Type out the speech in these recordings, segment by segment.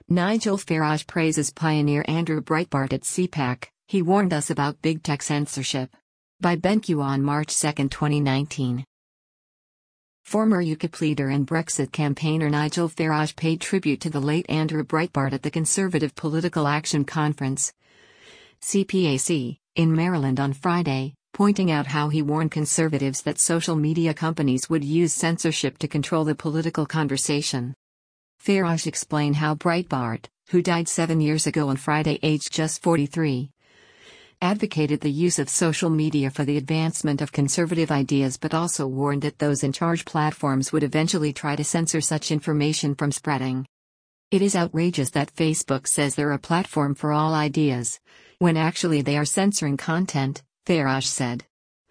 Nigel Farage praises pioneer Andrew Breitbart at CPAC, he warned us about big tech censorship. By BenQ on March 2, 2019. Former UKIP leader and Brexit campaigner Nigel Farage paid tribute to the late Andrew Breitbart at the Conservative Political Action Conference, CPAC, in Maryland on Friday, pointing out how he warned conservatives that social media companies would use censorship to control the political conversation. Farage explained how Breitbart, who died 7 years ago on Friday aged just 43, advocated the use of social media for the advancement of conservative ideas but also warned that those in charge platforms would eventually try to censor such information from spreading. It is outrageous that Facebook says they're a platform for all ideas, when actually they are censoring content, Farage said.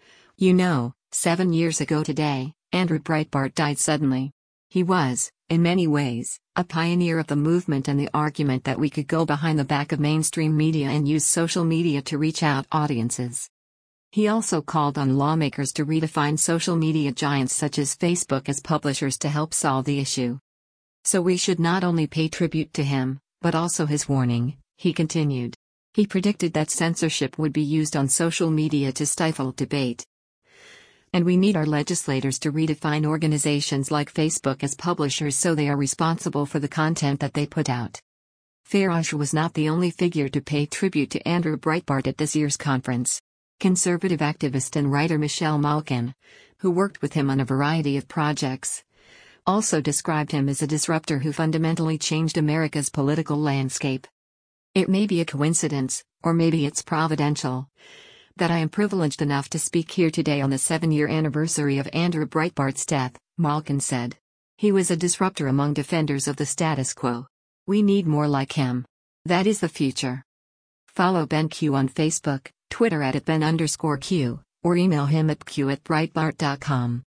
7 years ago today, Andrew Breitbart died suddenly. He was, in many ways, a pioneer of the movement and the argument that we could go behind the back of mainstream media and use social media to reach out audiences. He also called on lawmakers to redefine social media giants such as Facebook as publishers to help solve the issue. So we should not only pay tribute to him, but also his warning, he continued. He predicted that censorship would be used on social media to stifle debate. And we need our legislators to redefine organizations like Facebook as publishers so they are responsible for the content that they put out. Farage was not the only figure to pay tribute to Andrew Breitbart at this year's conference. Conservative activist and writer Michelle Malkin, who worked with him on a variety of projects, also described him as a disruptor who fundamentally changed America's political landscape. It may be a coincidence, or maybe it's providential, that I am privileged enough to speak here today on the 7-year anniversary of Andrew Breitbart's death, Malkin said. He was a disruptor among defenders of the status quo. We need more like him. That is the future. Follow BenQ on Facebook, Twitter @Ben_Q, or email him at q@breitbart.com.